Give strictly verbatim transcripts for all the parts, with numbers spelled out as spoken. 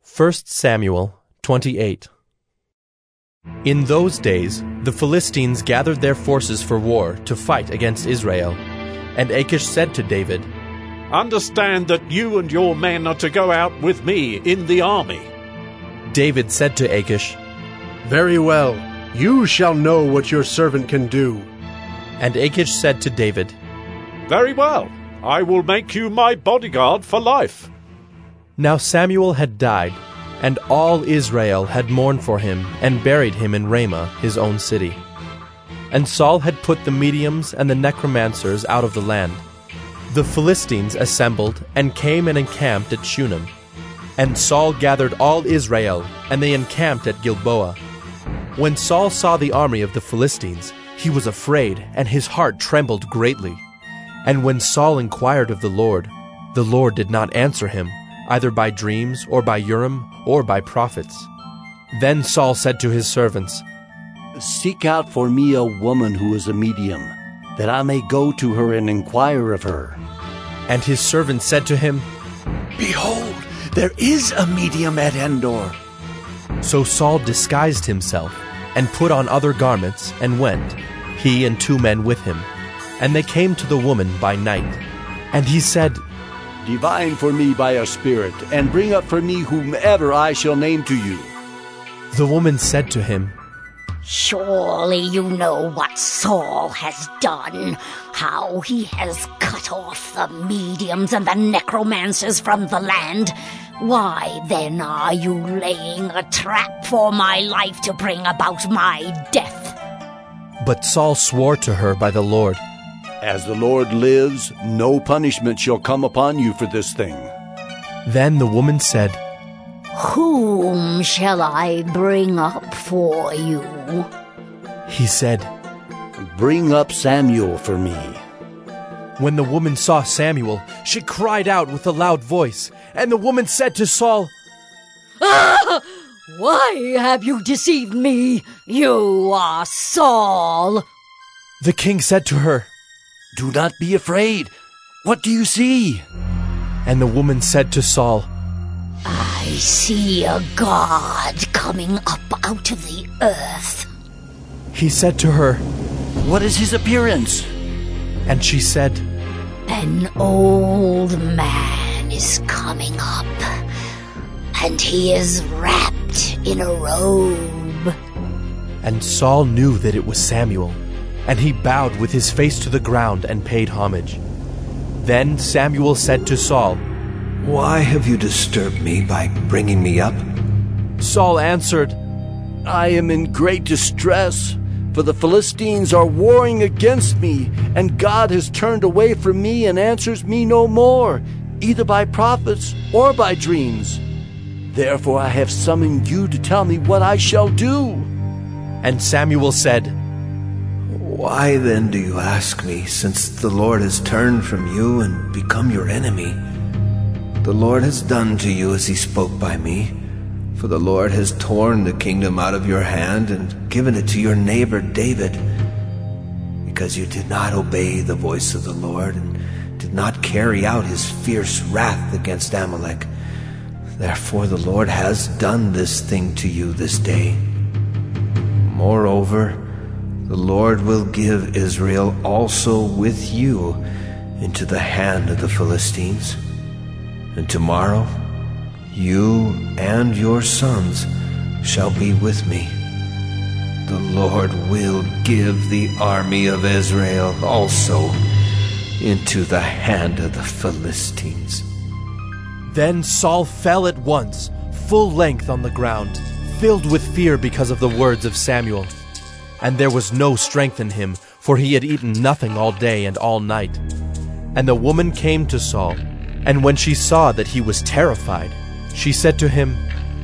First Samuel twenty-eight. In those days the Philistines gathered their forces for war to fight against Israel. And Achish said to David, "Understand that you and your men are to go out with me in the army." David said to Achish, "Very well, you shall know what your servant can do." And Achish said to David, "Very well, I will make you my bodyguard for life." Now Samuel had died, and all Israel had mourned for him and buried him in Ramah, his own city. And Saul had put the mediums and the necromancers out of the land. The Philistines assembled and came and encamped at Shunem. And Saul gathered all Israel, and they encamped at Gilboa. When Saul saw the army of the Philistines, he was afraid, and his heart trembled greatly. And when Saul inquired of the Lord, the Lord did not answer him, either by dreams, or by Urim, or by prophets. Then Saul said to his servants, "Seek out for me a woman who is a medium, that I may go to her and inquire of her." And his servants said to him, "Behold, there is a medium at Endor." So Saul disguised himself, and put on other garments, and went, he and two men with him. And they came to the woman by night. And he said, "Divine for me by a spirit, and bring up for me whomever I shall name to you." The woman said to him, "Surely you know what Saul has done, how he has cut off the mediums and the necromancers from the land. Why then are you laying a trap for my life to bring about my death?" But Saul swore to her by the Lord, "As the Lord lives, no punishment shall come upon you for this thing." Then the woman said, "Whom shall I bring up for you?" He said, "Bring up Samuel for me." When the woman saw Samuel, she cried out with a loud voice. And the woman said to Saul, "Ah! Why have you deceived me? You are Saul." The king said to her, "Do not be afraid. What do you see?" And the woman said to Saul, "I see a god coming up out of the earth." He said to her, "What is his appearance?" And she said, "An old man is coming up, and he is wrapped in a robe." And Saul knew that it was Samuel, and he bowed with his face to the ground and paid homage. Then Samuel said to Saul, "Why have you disturbed me by bringing me up?" Saul answered, "I am in great distress, for the Philistines are warring against me, and God has turned away from me and answers me no more, either by prophets or by dreams. Therefore I have summoned you to tell me what I shall do." And Samuel said, "Why then do you ask me, since the Lord has turned from you and become your enemy? The Lord has done to you as he spoke by me, for the Lord has torn the kingdom out of your hand and given it to your neighbor David, because you did not obey the voice of the Lord and did not carry out his fierce wrath against Amalek. Therefore the Lord has done this thing to you this day. Moreover, the Lord will give Israel also with you into the hand of the Philistines. And tomorrow you and your sons shall be with me. The Lord will give the army of Israel also into the hand of the Philistines." Then Saul fell at once, full length on the ground, filled with fear because of the words of Samuel. And there was no strength in him, for he had eaten nothing all day and all night. And the woman came to Saul, and when she saw that he was terrified, she said to him,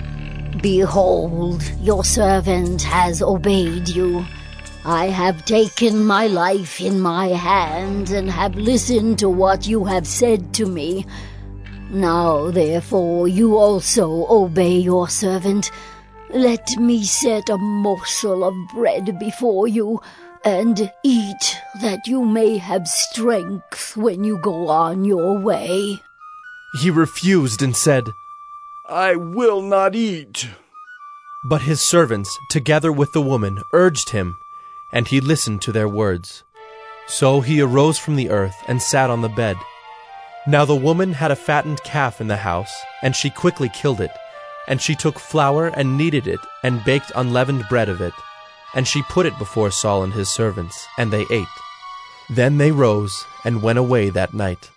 "Behold, your servant has obeyed you. I have taken my life in my hand and have listened to what you have said to me. Now, therefore, you also obey your servant. Let me set a morsel of bread before you, and eat, that you may have strength when you go on your way." He refused and said, I will not eat." But his servants, together with the woman, urged him, and he listened to their words. So he arose from the earth and sat on the bed. Now the woman had a fattened calf in the house, and she quickly killed it. And she took flour and kneaded it, and baked unleavened bread of it. And she put it before Saul and his servants, and they ate. Then they rose and went away that night.